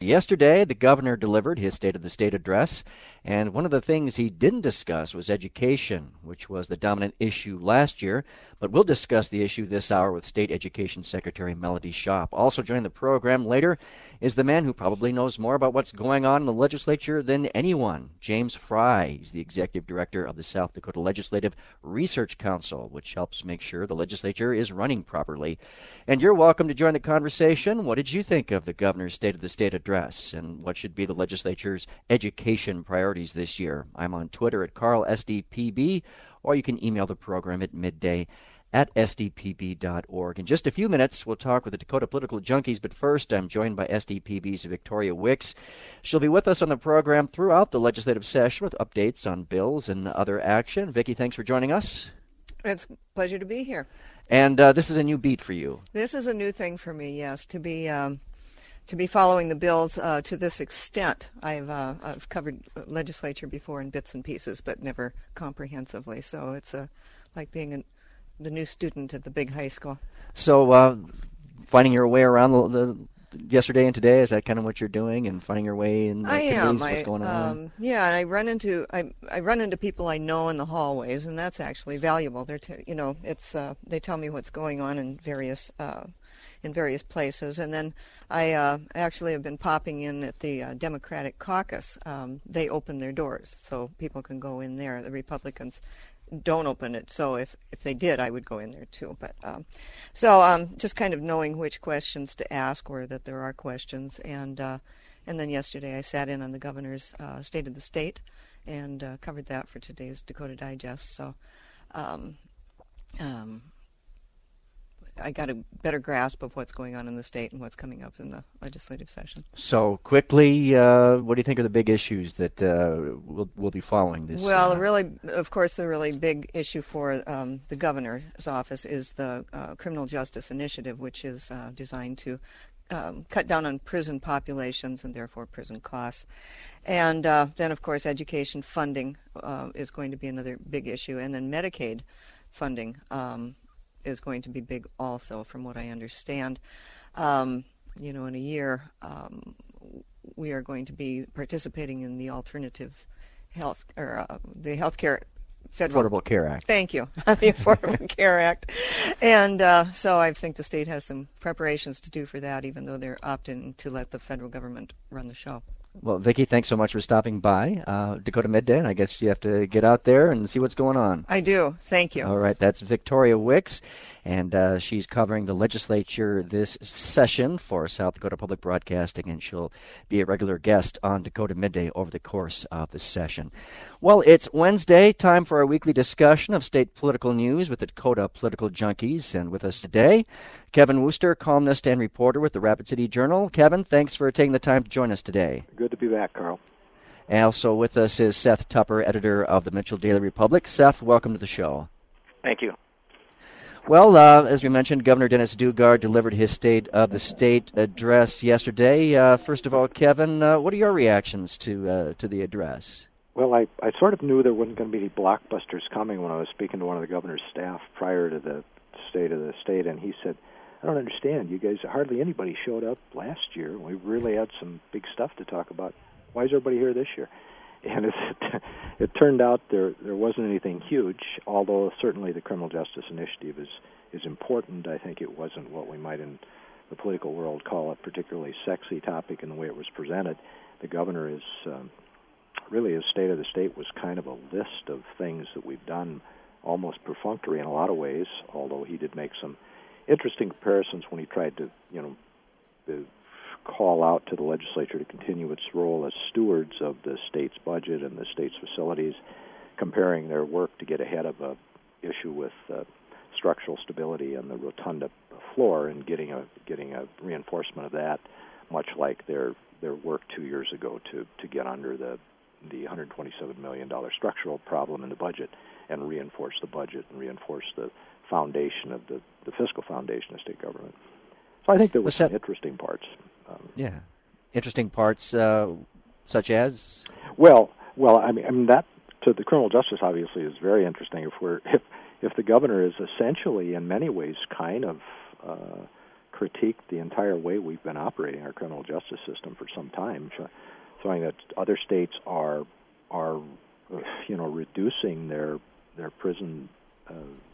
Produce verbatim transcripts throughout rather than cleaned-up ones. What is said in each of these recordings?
Yesterday, the governor delivered his State of the State address, and one of the things he didn't discuss was education, which was the dominant issue last year. But we'll discuss the issue this hour with State Education Secretary Melody Schopp. Also joining the program later is the man who probably knows more about what's going on in the legislature than anyone, James Fry. He's the executive director of the South Dakota Legislative Research Council, which helps make sure the legislature is running properly. And you're welcome to join the conversation. What did you think of the governor's State of the State address, and what should be the legislature's education priorities this year? I'm on Twitter at Carl S D P B, or you can email the program at midday at s d p b dot org. In just a few minutes, we'll talk with the Dakota Political Junkies, but first, I'm joined by S D P B's Victoria Wicks. She'll be with us on the program throughout the legislative session with updates on bills and other action. Vicki, thanks for joining us. It's a pleasure to be here. And uh, this is a new beat for you. This is a new thing for me, yes, to be um, to be following the bills uh, to this extent. I've uh, I've covered legislature before in bits and pieces, but never comprehensively. So it's uh, like being an the new student at the big high school. So uh, finding your way around the, the yesterday and today, is that kind of what you're doing, and finding your way in the I am. what's I, going on? Um, yeah, and I run into I I run into people I know in the hallways, and that's actually valuable. They're t- you know it's uh, they tell me what's going on in various uh, in various places, and then I uh, actually have been popping in at the uh, Democratic caucus. Um, they open their doors so people can go in there. The Republicans don't open it, so if if they did, I would go in there too. But um, so um, just kind of knowing which questions to ask, or that there are questions, and uh, and then yesterday I sat in on the governor's uh, State of the State and uh, covered that for today's Dakota Digest. So um, um, I got a better grasp of what's going on in the state and what's coming up in the legislative session. So quickly, uh, what do you think are the big issues that uh, we'll, we'll be following this? Well, uh, really, of course, the really big issue for um, the governor's office is the uh, Criminal Justice Initiative, which is uh, designed to um, cut down on prison populations and therefore prison costs. And uh, then, of course, education funding uh, is going to be another big issue. And then Medicaid funding um is going to be big also, from what I understand. Um, you know, in a year, um, we are going to be participating in the alternative health, or uh, the healthcare federal... Affordable Care Act. Thank you, the Affordable Care Act. And uh, so I think the state has some preparations to do for that, even though they're opting to let the federal government run the show. Well, Vicki, thanks so much for stopping by uh, Dakota Midday, and I guess you have to get out there and see what's going on. I do. Thank you. All right, that's Victoria Wicks, and uh, she's covering the legislature this session for South Dakota Public Broadcasting, and she'll be a regular guest on Dakota Midday over the course of the session. Well, it's Wednesday, time for our weekly discussion of state political news with the Dakota Political Junkies, and with us today, Kevin Wooster, columnist and reporter with the Rapid City Journal. Kevin, thanks for taking the time to join us today. Good to be back, Carl. And also with us is Seth Tupper, editor of the Mitchell Daily Republic. Seth, welcome to the show. Thank you. Well, uh, as we mentioned, Governor Dennis Daugaard delivered his State of the State address yesterday. Uh, first of all, Kevin, uh, what are your reactions to uh, to the address? Well, I, I sort of knew there wasn't going to be any blockbusters coming when I was speaking to one of the governor's staff prior to the State of the State, and he said, I don't understand. You guys, hardly anybody showed up last year. We really had some big stuff to talk about. Why is everybody here this year? And it, it turned out there there wasn't anything huge, although certainly the Criminal Justice Initiative is, is important. I think it wasn't what we might in the political world call a particularly sexy topic in the way it was presented. The governor is, um, really his State of the State was kind of a list of things that we've done, almost perfunctory in a lot of ways, although he did make some interesting comparisons when he tried to, you know, the, call out to the legislature to continue its role as stewards of the state's budget and the state's facilities, comparing their work to get ahead of a issue with uh, structural stability and the rotunda floor, and getting a getting a reinforcement of that, much like their their work two years ago to to get under the the one hundred twenty-seven million dollars structural problem in the budget and reinforce the budget and reinforce the foundation of the, the fiscal foundation of state government. So I think there were some interesting parts. Um, yeah, interesting parts uh, such as? Well, well, I mean, I mean that to the criminal justice obviously is very interesting. If we're if if the governor is essentially in many ways kind of uh, critiqued the entire way we've been operating our criminal justice system for some time, showing that other states are are you know reducing their their prison uh,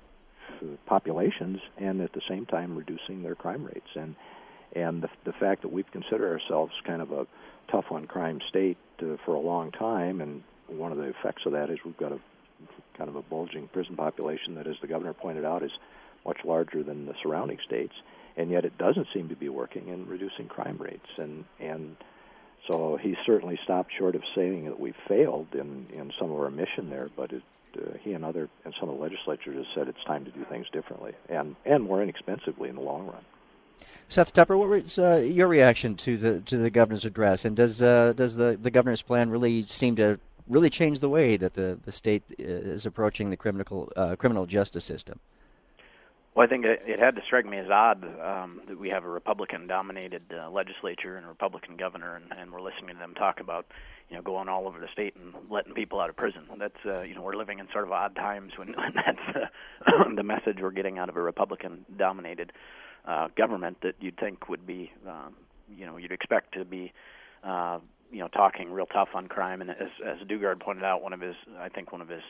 populations and at the same time reducing their crime rates. And and the, the fact that we've considered ourselves kind of a tough on crime state uh, for a long time, and one of the effects of that is we've got a kind of a bulging prison population that, as the governor pointed out, is much larger than the surrounding states, and yet it doesn't seem to be working in reducing crime rates. And and so he certainly stopped short of saying that we failed in, in some of our mission there, but it, uh, he and other and some of the legislatures have said it's time to do things differently and, and more inexpensively in the long run. Seth Tupper, what was uh, your reaction to the to the governor's address, and does uh, does the, the governor's plan really seem to really change the way that the, the state is approaching the criminal uh, criminal justice system? Well, I think it, it had to strike me as odd um, that we have a Republican-dominated uh, legislature and a Republican governor, and, and we're listening to them talk about, you know, going all over the state and letting people out of prison. That's, uh, you know, we're living in sort of odd times when, when that's uh, the message we're getting out of a Republican-dominated uh, government that you'd think would be, um, you know, you'd expect to be, uh, you know, talking real tough on crime. And as, as Dugard pointed out, one of his, I think one of his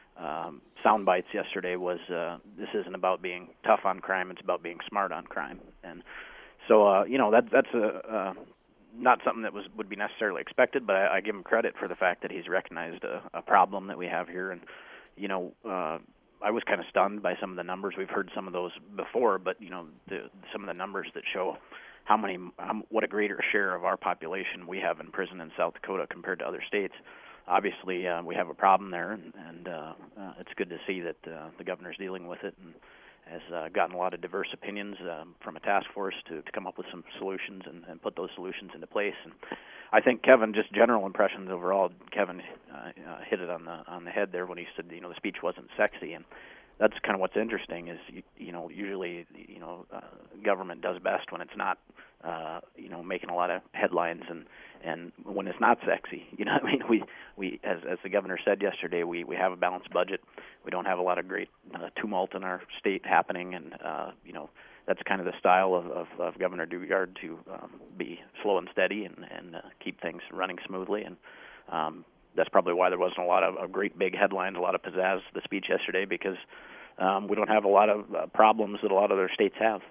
Um, sound bites yesterday was uh, this isn't about being tough on crime, it's about being smart on crime. And so, uh, you know, that, that's a, uh, not something that was would be necessarily expected, but I, I give him credit for the fact that he's recognized a, a problem that we have here. And, you know, uh, I was kind of stunned by some of the numbers. We've heard some of those before, but, you know, the, some of the numbers that show how many, how, what a greater share of our population we have in prison in South Dakota compared to other states. Obviously, uh, we have a problem there, and, and uh, uh, it's good to see that uh, the governor's dealing with it and has uh, gotten a lot of diverse opinions um, from a task force to, to come up with some solutions and, and put those solutions into place. And I think Kevin, just general impressions overall, Kevin uh, uh, hit it on the on the head there when he said, you know, the speech wasn't sexy, and that's kind of what's interesting is, you, you know, usually, you know, uh, government does best when it's not, uh, you know, making a lot of headlines and, and when it's not sexy. You know what I mean? We, we as, as the governor said yesterday, we, we have a balanced budget. We don't have a lot of great uh, tumult in our state happening, and, uh, you know, that's kind of the style of, of, of Governor Dugard to um, be slow and steady and, and uh, keep things running smoothly. And um, that's probably why there wasn't a lot of, of great big headlines, a lot of pizzazz to the speech yesterday, because um, we don't have a lot of uh, problems that a lot of other states have.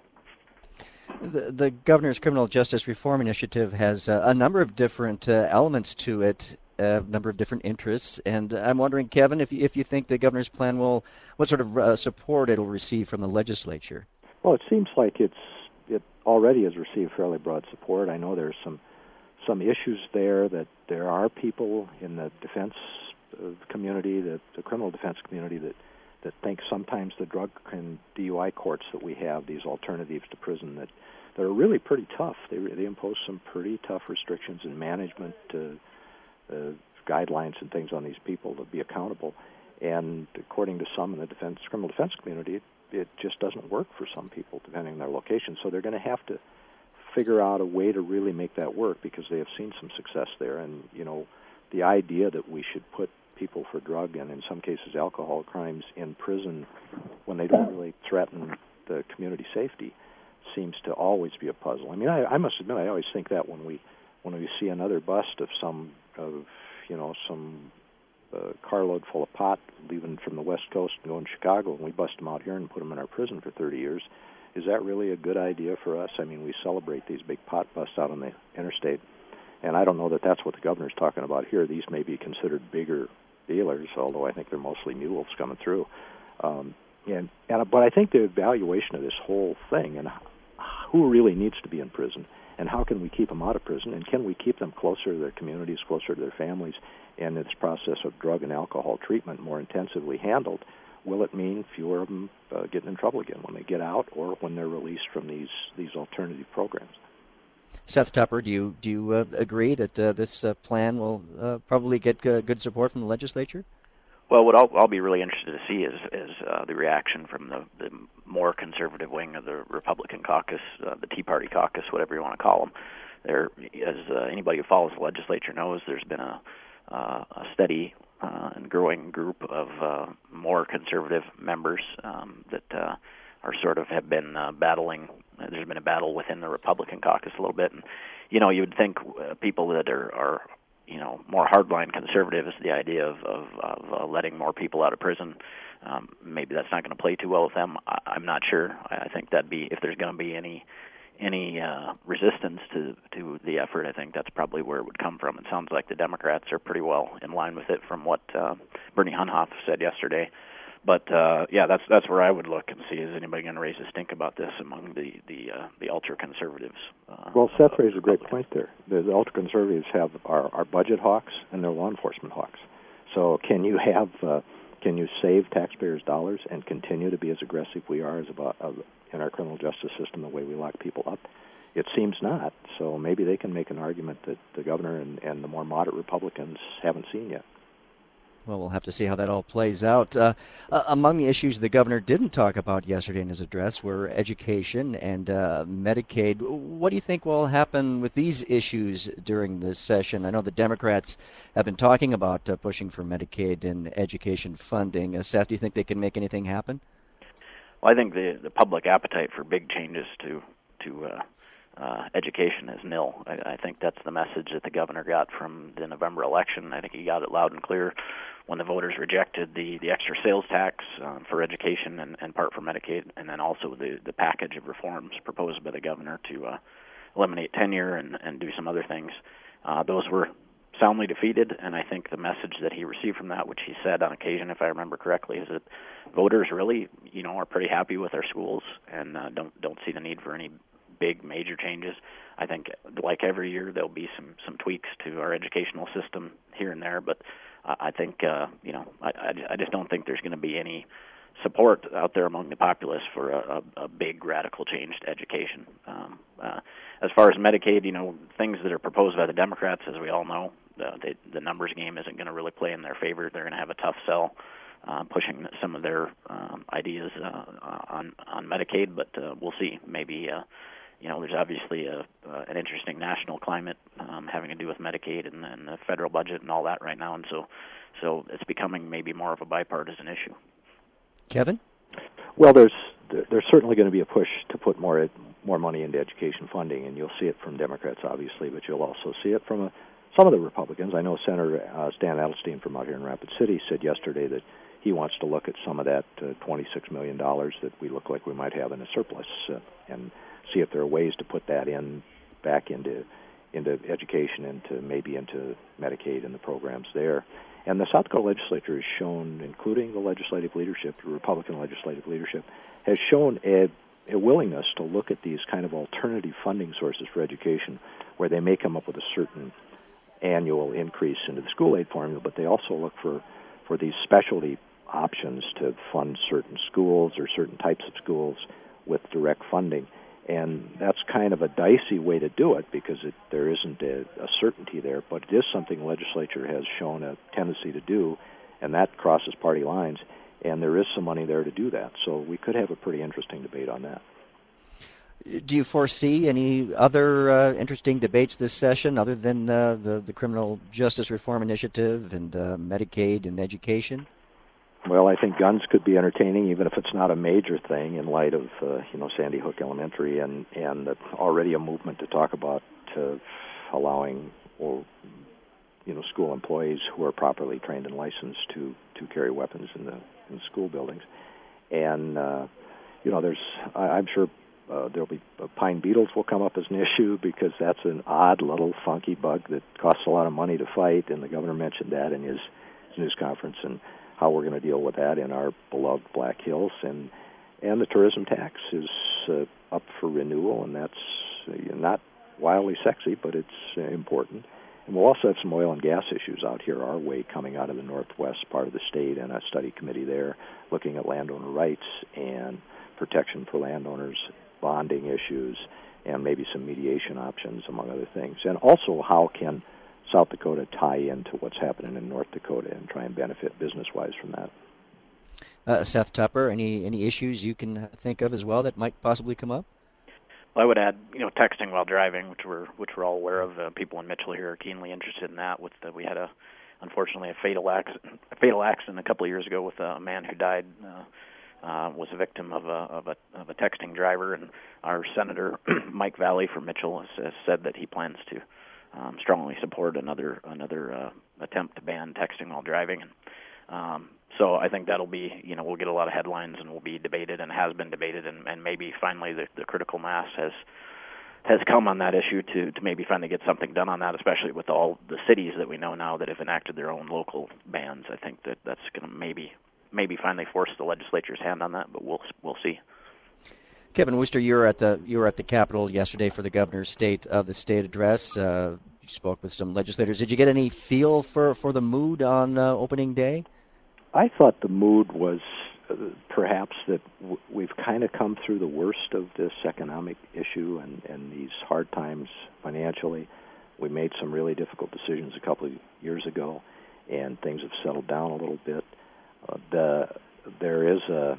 The, the governor's criminal justice reform initiative has uh, a number of different uh, elements to it, a number of different interests, and I'm wondering, Kevin, if you, if you think the governor's plan will, what sort of uh, support it'll receive from the legislature. Well, it seems like it's it already has received fairly broad support. I know there's some some issues there, that there are people in the defense community, the, the criminal defense community, that that think sometimes the drug and D U I courts that we have, these alternatives to prison, that, that are really pretty tough. They they impose some pretty tough restrictions and management uh, uh, guidelines and things on these people to be accountable. And according to some in the defense criminal defense community, it, it just doesn't work for some people depending on their location. So they're going to have to figure out a way to really make that work, because they have seen some success there. And, you know, the idea that we should put people for drug and in some cases alcohol crimes in prison when they don't really threaten the community safety seems to always be a puzzle. I mean, I, I must admit, I always think that when we when we see another bust of some of you know some uh, carload full of pot leaving from the West Coast and going to Chicago, and we bust them out here and put them in our prison for thirty years. Is that really a good idea for us? I mean, we celebrate these big pot busts out on the interstate, and I don't know that that's what the governor's talking about here. These may be considered bigger dealers, although I think they're mostly mules coming through. Um, and, and but I think the evaluation of this whole thing and who really needs to be in prison and how can we keep them out of prison, and can we keep them closer to their communities, closer to their families, and this process of drug and alcohol treatment more intensively handled, will it mean fewer of them uh, getting in trouble again when they get out or when they're released from these, these alternative programs? Seth Tupper, do you do you uh, agree that uh, this uh, plan will uh, probably get uh, good support from the legislature? Well, what I'll, I'll be really interested to see is, is uh, the reaction from the, the more conservative wing of the Republican caucus, uh, the Tea Party caucus, whatever you want to call them. There, as uh, anybody who follows the legislature knows, there's been a, uh, a steady uh, and growing group of uh, more conservative members um, that uh, are sort of have been uh, battling there's been a battle within the Republican caucus a little bit. And, you know, you would think uh, people that are, are, you know, more hardline conservatives, the idea of, of, of uh, letting more people out of prison, um, maybe that's not going to play too well with them. I, I'm not sure. I think that'd be, if there's going to be any any uh, resistance to, to the effort, I think that's probably where it would come from. It sounds like the Democrats are pretty well in line with it from what uh, Bernie Hunhoff said yesterday. But uh, yeah, that's that's where I would look and see, is anybody going to raise a stink about this among the the, uh, the ultra conservatives? Uh, well, Seth raised a great point there. The, the ultra conservatives have our, our budget hawks and their law enforcement hawks. So can you have uh, can you save taxpayers' dollars and continue to be as aggressive we are as about uh, in our criminal justice system the way we lock people up? It seems not. So maybe they can make an argument that the governor and, and the more moderate Republicans haven't seen yet. Well, we'll have to see how that all plays out. Uh, uh, among the issues the governor didn't talk about yesterday in his address were education and uh, Medicaid. What do you think will happen with these issues during this session? I know the Democrats have been talking about uh, pushing for Medicaid and education funding. Uh, Seth, do you think they can make anything happen? Well, I think the, the public appetite for big changes to to uh, uh, education is nil. I, I think that's the message that the governor got from the November election. I think he got it loud and clear when the voters rejected the, the extra sales tax uh, for education and, and part for Medicaid, and then also the, the package of reforms proposed by the governor to uh, eliminate tenure and, and do some other things. Uh, those were soundly defeated, and I think the message that he received from that, which he said on occasion, if I remember correctly, is that voters really, you know, are pretty happy with our schools and uh, don't don't see the need for any big major changes. I think, like every year, there'll be some some tweaks to our educational system here and there, but uh, I think, uh, you know, I, I, I just don't think there's going to be any support out there among the populace for a, a, a big radical change to education. Um, uh, as far as Medicaid, you know, things that are proposed by the Democrats, as we all know, the, they, the numbers game isn't going to really play in their favor. They're going to have a tough sell uh, pushing some of their um, ideas uh, on on Medicaid, but uh, we'll see. Maybe, uh, you know, there's obviously a, uh, an interesting national climate um, having to do with Medicaid and, and the federal budget and all that right now, and so so it's becoming maybe more of a bipartisan issue. Kevin? Well, there's there's certainly going to be a push to put more more money into education funding, and you'll see it from Democrats, obviously, but you'll also see it from a, some of the Republicans. I know Senator uh, Stan Adelstein from out here in Rapid City said yesterday that he wants to look at some of that uh, twenty-six million dollars that we look like we might have in a surplus uh, and see if there are ways to put that in back into into education, into maybe into Medicaid and the programs there. And the South Dakota legislature has shown, including the legislative leadership, the Republican legislative leadership, has shown a, a willingness to look at these kind of alternative funding sources for education where they may come up with a certain annual increase into the school aid formula, but they also look for, for these specialty options to fund certain schools or certain types of schools with direct funding. And that's kind of a dicey way to do it because it, there isn't a, a certainty there, but it is something the legislature has shown a tendency to do, and that crosses party lines, and there is some money there to do that. So we could have a pretty interesting debate on that. Do you foresee any other uh, interesting debates this session other than uh, the, the Criminal Justice Reform Initiative and uh, Medicaid and education? Well, I think guns could be entertaining, even if it's not a major thing, in light of uh, you know Sandy Hook Elementary and and uh, already a movement to talk about uh, allowing or you know school employees who are properly trained and licensed to, to carry weapons in the in the school buildings. And uh, you know, there's I, I'm sure uh, there'll be uh, pine beetles will come up as an issue because that's an odd little funky bug that costs a lot of money to fight, and the governor mentioned that in his, his news conference and how we're going to deal with that in our beloved Black Hills. And and the tourism tax is uh, up for renewal, and that's uh, not wildly sexy, but it's uh, important. And we'll also have some oil and gas issues out here our way coming out of the northwest part of the state, and a study committee there looking at landowner rights and protection for landowners, bonding issues, and maybe some mediation options, among other things. And also, how can South Dakota tie into what's happening in North Dakota and try and benefit business-wise from that? Uh, Seth Tupper, any any issues you can think of as well that might possibly come up? Well, I would add, you know, texting while driving, which we're which we're all aware of. Uh, people in Mitchell here are keenly interested in that. With the, we had a, unfortunately, a fatal accident, a fatal accident a couple of years ago with a man who died uh, uh, was a victim of a, of a of a texting driver, and our Senator Mike Valley from Mitchell has, has said that he plans to um, strongly support another another uh, attempt to ban texting while driving. And um, so I think that'll be, you know, we'll get a lot of headlines and will be debated and has been debated, and, and maybe finally the, the critical mass has has come on that issue to, to maybe finally get something done on that, especially with all the cities that we know now that have enacted their own local bans. I think that that's going to maybe maybe finally force the legislature's hand on that, but we'll we'll see. Kevin Wooster, you were at the you were at the Capitol yesterday for the governor's state of the state address. Uh, you spoke with some legislators. Did you get any feel for, for the mood on uh, opening day? I thought the mood was uh, perhaps that w- we've kind of come through the worst of this economic issue and, and these hard times financially. We made some really difficult decisions a couple of years ago, and things have settled down a little bit. Uh, the there is a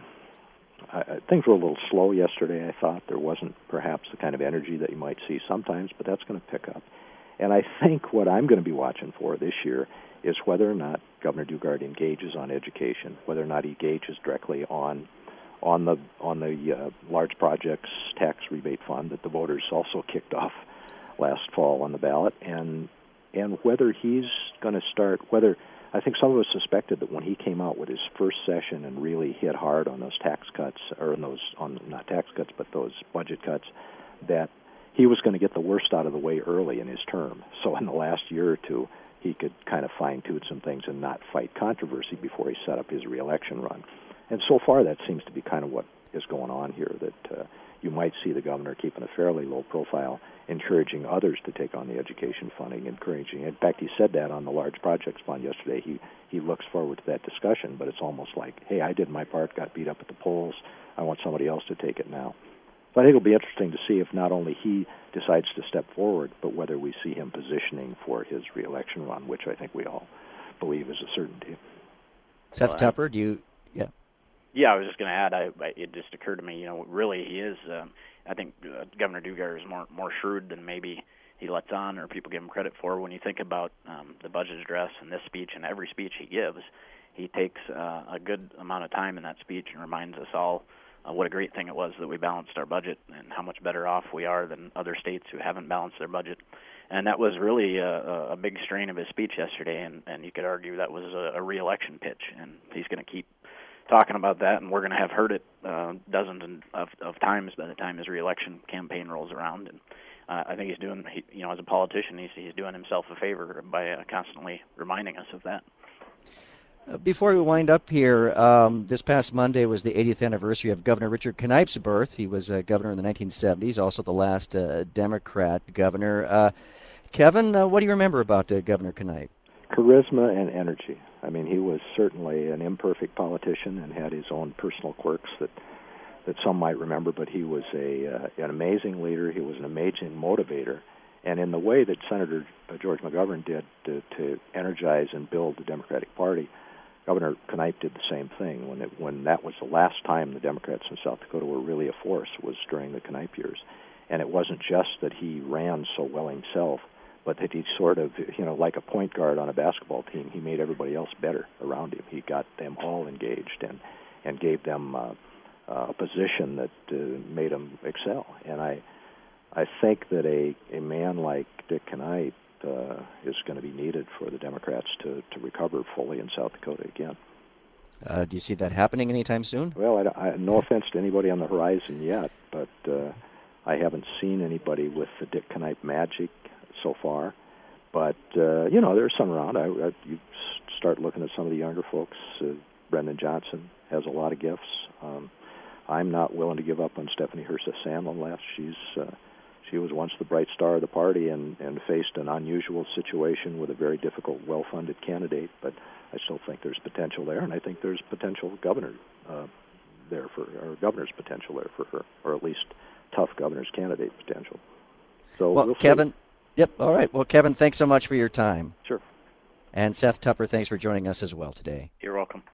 I, things were a little slow yesterday, I thought. There wasn't perhaps the kind of energy that you might see sometimes, but that's going to pick up. And I think what I'm going to be watching for this year is whether or not Governor Dugard engages on education, whether or not he engages directly on on the on the uh, large projects tax rebate fund that the voters also kicked off last fall on the ballot, and and whether he's going to start, whether I think some of us suspected that when he came out with his first session and really hit hard on those tax cuts, or on those, on not tax cuts, but those budget cuts, that he was going to get the worst out of the way early in his term. So in the last year or two, he could kind of fine-tune some things and not fight controversy before he set up his reelection run. And so far, that seems to be kind of what is going on here, that uh, you might see the governor keeping a fairly low profile, encouraging others to take on the education funding, encouraging. In fact, he said that on the large projects fund yesterday. He he looks forward to that discussion, but it's almost like, hey, I did my part, got beat up at the polls. I want somebody else to take it now. So I think it'll be interesting to see if not only he decides to step forward, but whether we see him positioning for his reelection run, which I think we all believe is a certainty. Seth well, Tupper, do you? Yeah. Yeah, I was just going to add. I, I, it just occurred to me. You know, really, he is. Um, I think uh, Governor Dugard is more more shrewd than maybe he lets on or people give him credit for. When you think about um, the budget address and this speech and every speech he gives, he takes uh, a good amount of time in that speech and reminds us all uh, what a great thing it was that we balanced our budget and how much better off we are than other states who haven't balanced their budget. And that was really a, a big strain of his speech yesterday, and, and you could argue that was a, a re-election pitch, and he's going to keep talking about that, and we're going to have heard it uh, dozens of, of times by the time his reelection campaign rolls around. And uh, I think he's doing, he, you know, as a politician, he's, he's doing himself a favor by uh, constantly reminding us of that. Uh, before we wind up here, um, this past Monday was the eightieth anniversary of Governor Richard Kneip's birth. He was a governor in the nineteen seventies, also the last uh, Democrat governor. Uh, Kevin, uh, what do you remember about uh, Governor Kneip? Charisma and energy. I mean, he was certainly an imperfect politician and had his own personal quirks that that some might remember, but he was a uh, an amazing leader. He was an amazing motivator. And in the way that Senator George McGovern did to, to energize and build the Democratic Party, Governor Kneip did the same thing. When it, when that was the last time the Democrats in South Dakota were really a force, was during the Kneip years. And it wasn't just that he ran so well himself, but that he sort of, you know, like a point guard on a basketball team, he made everybody else better around him. He got them all engaged and, and gave them uh, uh, a position that uh, made them excel. And I I think that a, a man like Dick Kneip uh, is going to be needed for the Democrats to, to recover fully in South Dakota again. Uh, do you see that happening anytime soon? Well, I, I, no offense to anybody on the horizon yet, but uh, I haven't seen anybody with the Dick Kneip magic so far. But, uh, you know, there's some around. I, I, you start looking at some of the younger folks. Uh, Brendan Johnson has a lot of gifts. Um, I'm not willing to give up on Stephanie Herseth Sandlin left. She's uh, she was once the bright star of the party and, and faced an unusual situation with a very difficult, well-funded candidate. But I still think there's potential there, and I think there's potential governor uh, there for, or governor's potential there for her, or at least tough governor's candidate potential. So well, we'll Kevin. See. Yep. All right. Well, Kevin, thanks so much for your time. Sure. And Seth Tupper, thanks for joining us as well today. You're welcome.